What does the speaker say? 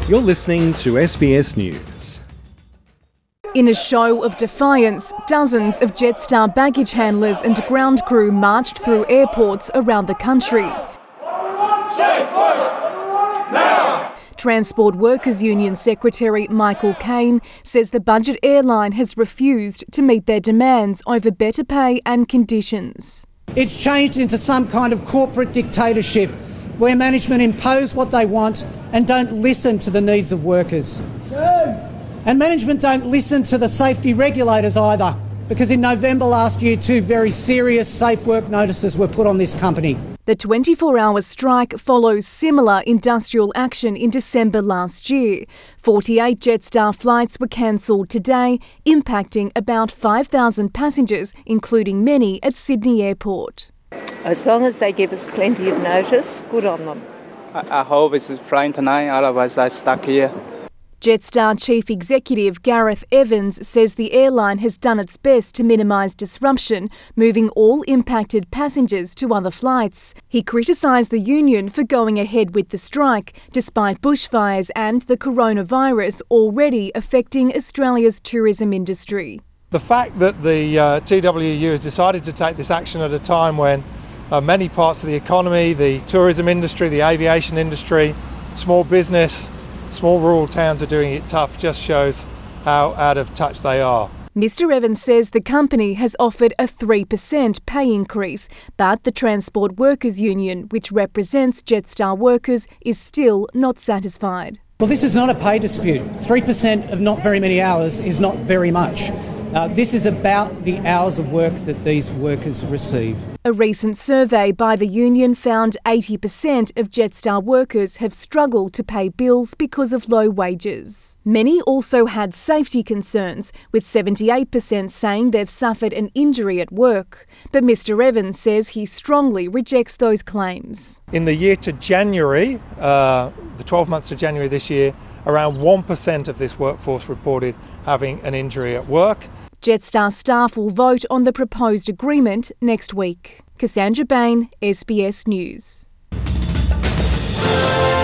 You're listening to SBS News. In a show of defiance, dozens of Jetstar baggage handlers and ground crew marched through airports around the country. Safe work now! Transport Workers Union Secretary Michael Cain says the budget airline has refused to meet their demands over better pay and conditions. It's changed into some kind of corporate dictatorship where management impose what they want and don't listen to the needs of workers. And management don't listen to the safety regulators either, because in November last year, 2 very serious safe work notices were put on this company. The 24-hour strike follows similar industrial action in December last year. 48 Jetstar flights were cancelled today, impacting about 5,000 passengers, including many at Sydney Airport. As long as they give us plenty of notice, good on them. I hope it's flying tonight, otherwise I'm stuck here. Jetstar Chief Executive Gareth Evans says the airline has done its best to minimise disruption, moving all impacted passengers to other flights. He criticised the union for going ahead with the strike, despite bushfires and the coronavirus already affecting Australia's tourism industry. The fact that the TWU has decided to take this action at a time when many parts of the economy, the tourism industry, the aviation industry, small business, small rural towns are doing it tough just shows how out of touch they are. Mr Evans says the company has offered a 3% pay increase, but the Transport Workers Union, which represents Jetstar workers, is still not satisfied. Well, this is not a pay dispute. 3% of not very many hours is not very much. This is about the hours of work that these workers receive. A recent survey by the union found 80% of Jetstar workers have struggled to pay bills because of low wages. Many also had safety concerns, with 78% saying they've suffered an injury at work. But Mr Evans says he strongly rejects those claims. In the year to January, the 12 months to January this year, around 1% of this workforce reported having an injury at work. Jetstar staff will vote on the proposed agreement next week. Cassandra Bain, SBS News.